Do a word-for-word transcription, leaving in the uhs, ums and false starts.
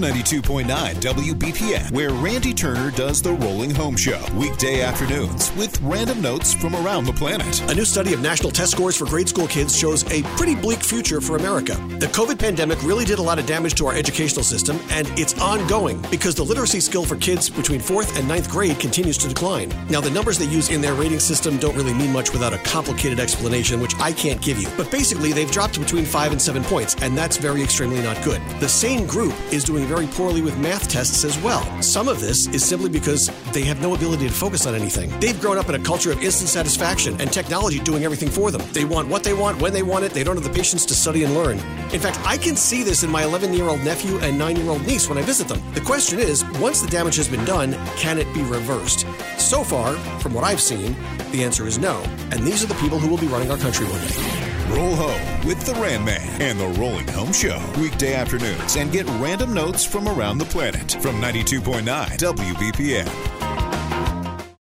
ninety-two point nine W B P M, where Randy Turner does the Rolling Home Show, weekday afternoons with random notes from around the planet. A new study of national test scores for grade school kids shows a pretty bleak future for America. The COVID pandemic really did a lot of damage to our educational system, and it's ongoing because the literacy skill for kids between fourth and ninth grade continues to decline. Now, the numbers they use in their rating system don't really mean much without a complicated explanation, which I can't give you. But basically, they've dropped to between five and seven points, and that's very extremely not good. The same group is doing very poorly with math tests as well. Some of this is simply because they have no ability to focus on anything. They've grown up in a culture of instant satisfaction and technology doing everything for them. They want what they want, when they want it. They don't have the patience to study and learn. In fact, I can see this in my eleven-year-old nephew and nine-year-old niece when I visit them. The question is, once the damage has been done, can it be reversed? So far, from what I've seen, the answer is no. And these are the people who will be running our country one day. Roll home with the Ram Man and the Rolling Home Show, weekday afternoons, and get random notes from around the planet from ninety-two point nine W B P M.